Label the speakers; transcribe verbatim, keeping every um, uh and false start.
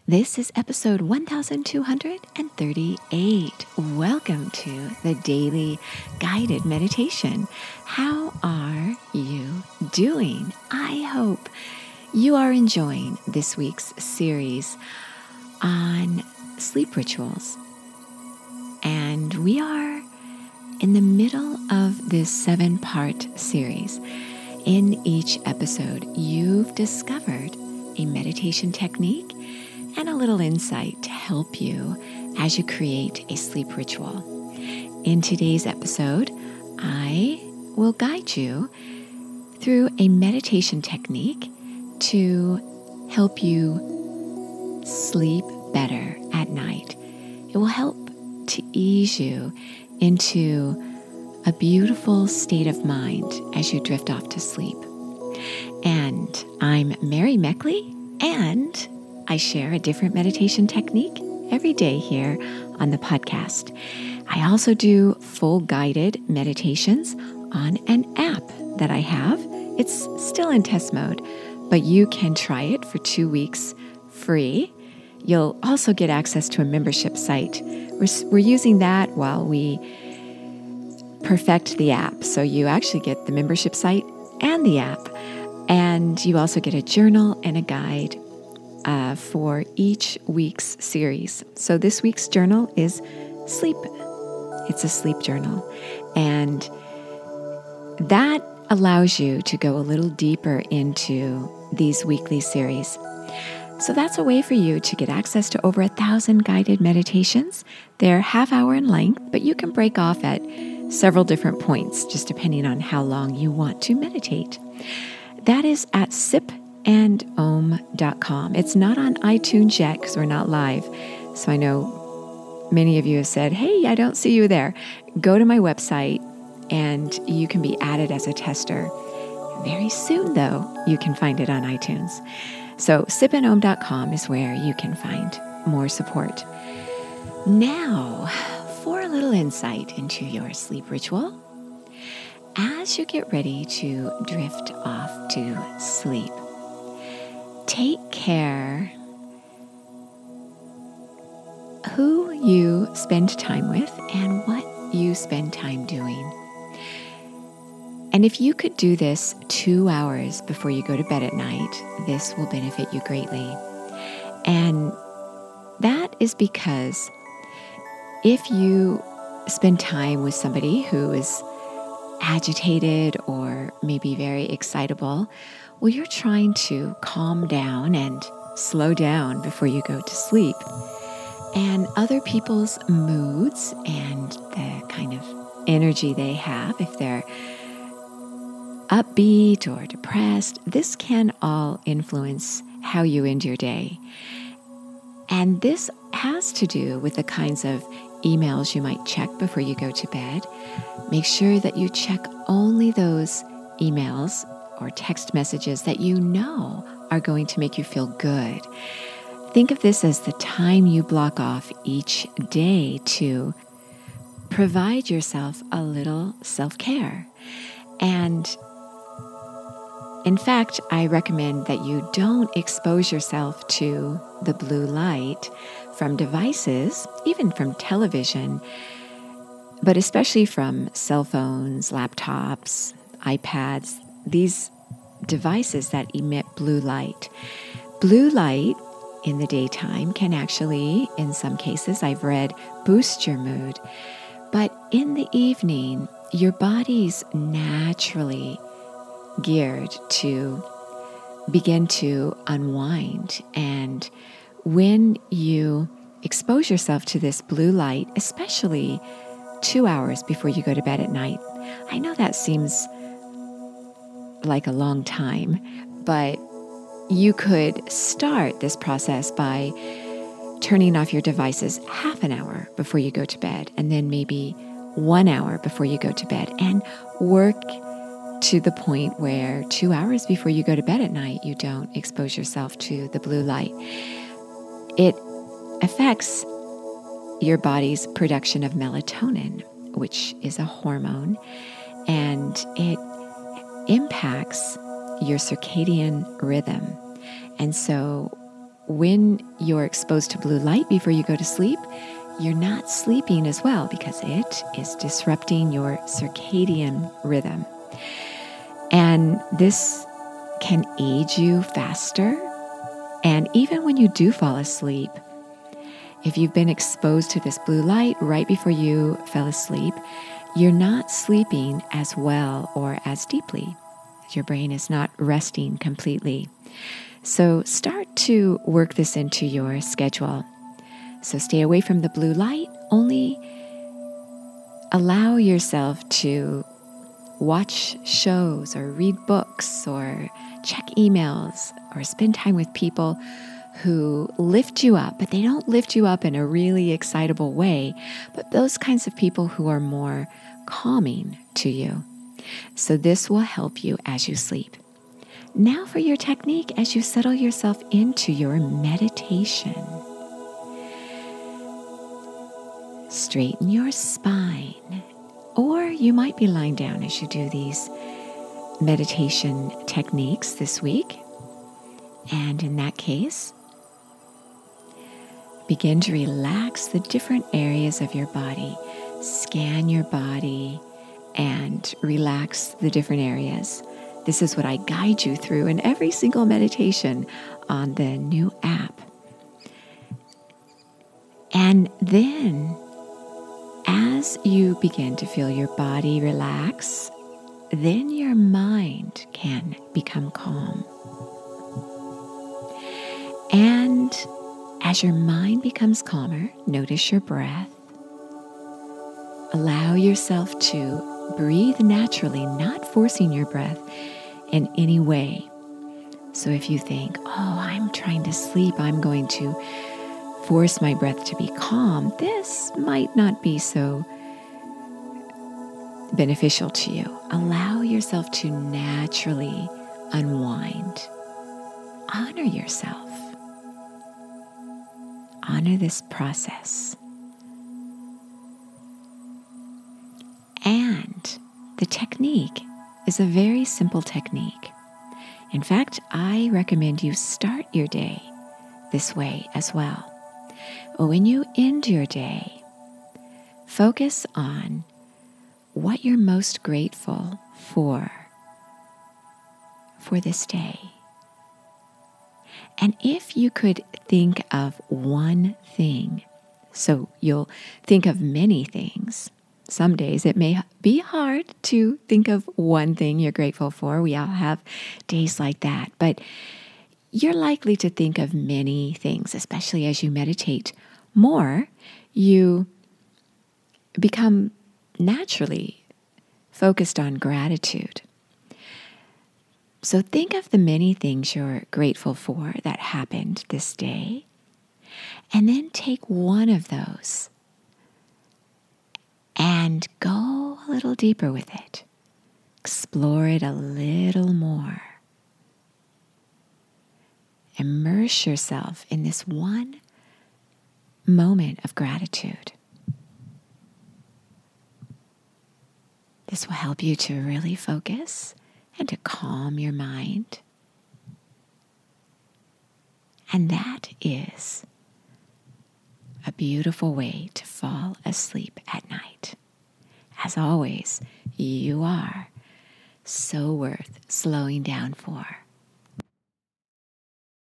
Speaker 1: This is episode one thousand two hundred thirty-eight. Welcome to the Daily Guided Meditation. How are you doing? I hope you are enjoying this week's series on sleep rituals. And we are in the middle of this seven-part series. In each episode, you've discovered a meditation technique and a little insight to help you as you create a sleep ritual. In today's episode, I will guide you through a meditation technique to help you sleep better at night. It will help to ease you into a beautiful state of mind as you drift off to sleep. And I'm Mary Meckley, and I share a different meditation technique every day here on the podcast. I also do full guided meditations on an app that I have. It's still in test mode, but you can try it for two weeks free. You'll also get access to a membership site. We're, we're using that while we perfect the app. So you actually get the membership site and the app. And you also get a journal and a guide Uh, for each week's series. So this week's journal is sleep. It's a sleep journal. And that allows you to go a little deeper into these weekly series. So that's a way for you to get access to over a thousand guided meditations. They're half hour in length, but you can break off at several different points, just depending on how long you want to meditate. That is at sip and om dot com. It's not on iTunes yet because we're not live. So I know many of you have said, hey, I don't see you there. Go to my website and you can be added as a tester. Very soon, though, you can find it on iTunes. So sip and om dot com is where you can find more support. Now, for a little insight into your sleep ritual. As you get ready to drift off to sleep, take care who you spend time with and what you spend time doing. And if you could do this two hours before you go to bed at night, this will benefit you greatly. And that is because if you spend time with somebody who is agitated or maybe very excitable, well, you're trying to calm down and slow down before you go to sleep. And other people's moods and the kind of energy they have, if they're upbeat or depressed, this can all influence how you end your day. And this has to do with the kinds of emails you might check before you go to bed. Make sure that you check only those emails or text messages that you know are going to make you feel good. Think of this as the time you block off each day to provide yourself a little self-care. And in fact, I recommend that you don't expose yourself to the blue light from devices, even from television, but especially from cell phones, laptops, iPads, these devices that emit blue light. Blue light in the daytime can actually, in some cases, I've read, boost your mood. But in the evening, your body's naturally geared to begin to unwind. And when you expose yourself to this blue light, especially two hours before you go to bed at night, I know that seems like a long time, but you could start this process by turning off your devices half an hour before you go to bed, and then maybe one hour before you go to bed, and work to the point where two hours before you go to bed at night, you don't expose yourself to the blue light. It affects your body's production of melatonin, which is a hormone, and it impacts your circadian rhythm. And so when you're exposed to blue light before you go to sleep, you're not sleeping as well because it is disrupting your circadian rhythm. And this can age you faster. And even when you do fall asleep, if you've been exposed to this blue light right before you fell asleep, you're not sleeping as well or as deeply. Your brain is not resting completely. So start to work this into your schedule. So stay away from the blue light. Only allow yourself to watch shows or read books or check emails or spend time with people who lift you up, but they don't lift you up in a really excitable way, but those kinds of people who are more calming to you. So this will help you as you sleep. Now for your technique as you settle yourself into your meditation. Straighten your spine, or you might be lying down as you do these meditation techniques this week. And in that case, begin to relax the different areas of your body. Scan your body and relax the different areas. This is what I guide you through in every single meditation on the new app. And then, as you begin to feel your body relax, then your mind can become calm. And as your mind becomes calmer, notice your breath. Allow yourself to breathe naturally, not forcing your breath in any way. So if you think, oh, I'm trying to sleep, I'm going to force my breath to be calm, this might not be so beneficial to you. Allow yourself to naturally unwind. Honor yourself. Honor this process. And the technique is a very simple technique. In fact, I recommend you start your day this way as well. When you end your day, focus on what you're most grateful for for this day. And if you could think of one thing, so you'll think of many things. Some days it may be hard to think of one thing you're grateful for. We all have days like that. But you're likely to think of many things, especially as you meditate more. You become naturally focused on gratitude. So think of the many things you're grateful for that happened this day, and then take one of those and go a little deeper with it. Explore it a little more. Immerse yourself in this one moment of gratitude. This will help you to really focus and to calm your mind. And that is a beautiful way to fall asleep at night. As always, you are so worth slowing down for.